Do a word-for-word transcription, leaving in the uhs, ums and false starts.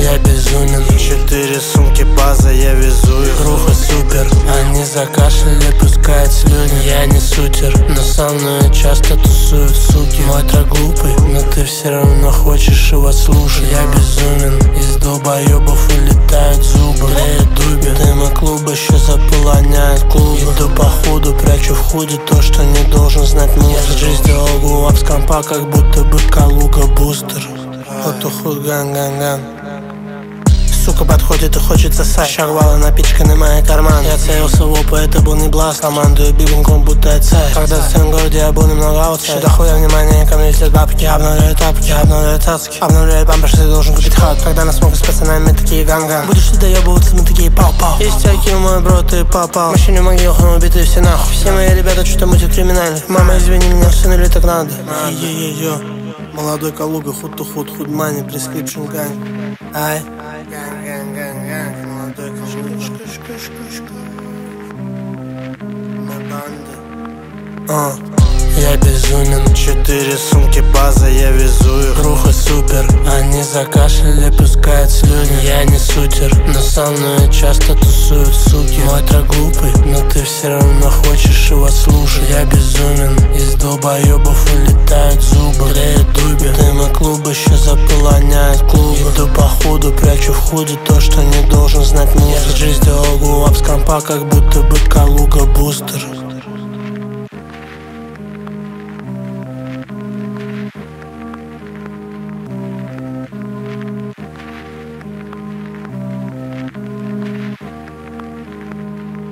я безумен. Четыре сумки, база, я везу их. Руха супер, они закашляли, пускают слюни. Я не сутер, но со мной часто тусуют суки. Мой трек глупый, но ты все равно хочешь его слушать. Я безумен, из долбоебов улетают зубы. Леет дубе, дыма клуба еще заполоняет клубы. Иду по ходу, прячу в худе то, что не должен знать мир. Жизнь сделал гулап с компа, как будто бы Калуга бустер. Вот ухуд ган-ган-ган. Сука подходит и хочет сосать. Шагвала напичканы мои карманы. Я целился в опа, это был не бласт. Командую бигунком, будто это сайт. Когда в своем городе я был немного аутсайд. Еще дохуя внимания, ко мне летят бабки. Обновляю тапки, обновляю цацки. Обновляю памперс, ты должен купить хат. Когда на смог с пацанами, мы такие ганган. Будешь ты доебываться, мы такие пау-пау. Истяки, мой бро, ты попал. В машине в могилах, мы убитые все нахуй. Все мои ребята что-то мутят криминальных. Мама, извини меня, сын, или так надо. Йо-йо-йо. Молодой Калуга, худ-то-худ, худ-мани, прескрипшн гань. Ай. Ган-ган-ган-ган, молодой Калуга. Мы банда. А. Я безумен. Четыре сумки, база, я везу их. Руха супер, они закашляли, пускают слюни. Я не сутер, но со мной часто тусуют суки. Мой трек глупый, но ты все равно хочешь его слушать. Я безумен, из долбоебов улетают зубы. Леет дубе, дыма клуба еще заполоняет клубы. Иду по ходу, прячу в худе то, что не должен знать мир. Жизнь сделал гулап с компа, как будто бы Калуга бустер.